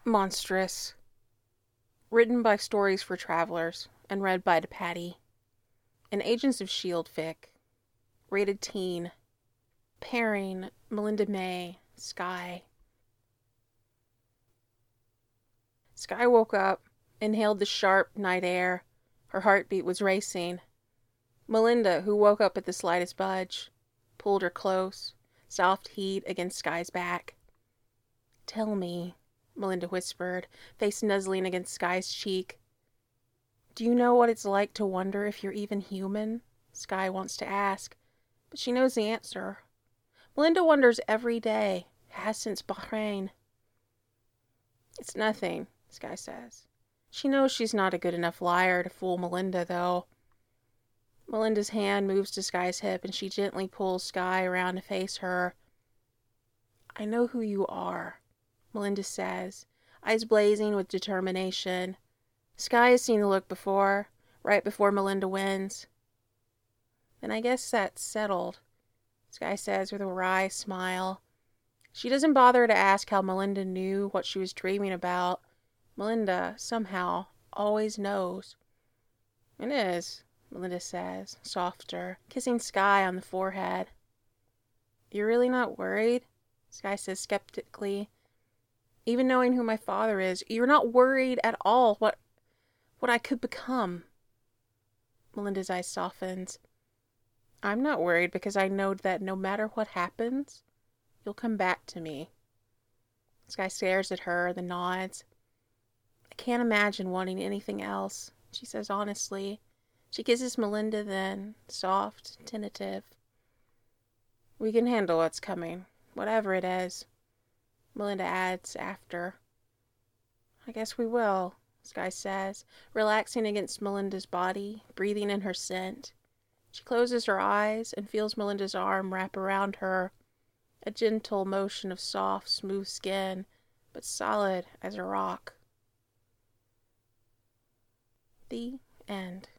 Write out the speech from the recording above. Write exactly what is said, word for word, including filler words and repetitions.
Monstrous. Written by Stories for Travelers and read by DePatty. An Agents of S H I E L D fic. Rated teen. Pairing Melinda May, Skye. Skye woke up, inhaled the sharp night air. Her heartbeat was racing. Melinda, who woke up at the slightest budge, pulled her close, soft heat against Skye's back. "Tell me," Melinda whispered, face nuzzling against Skye's cheek. "Do you know what it's like to wonder if you're even human?" Skye wants to ask, but she knows the answer. Melinda wonders every day, has since Bahrain. "It's nothing," Skye says. She knows she's not a good enough liar to fool Melinda, though. Melinda's hand moves to Skye's hip, and she gently pulls Skye around to face her. "I know who you are," Melinda says, eyes blazing with determination. Skye has seen the look before, right before Melinda wins. "Then I guess that's settled," Skye says with a wry smile. She doesn't bother to ask how Melinda knew what she was dreaming about. Melinda, somehow, always knows. "It is," Melinda says, softer, kissing Skye on the forehead. "You're really not worried?" Skye says skeptically. "Even knowing who my father is, you're not worried at all what what I could become?" Melinda's eyes softens. "I'm not worried because I know that no matter what happens, you'll come back to me." Skye stares at her, then nods. "I can't imagine wanting anything else," she says honestly. She kisses Melinda then, soft, tentative. "We can handle what's coming, whatever it is," Melinda adds after. "I guess we will," Skye says, relaxing against Melinda's body, breathing in her scent. She closes her eyes and feels Melinda's arm wrap around her, a gentle motion of soft, smooth skin, but solid as a rock. The end.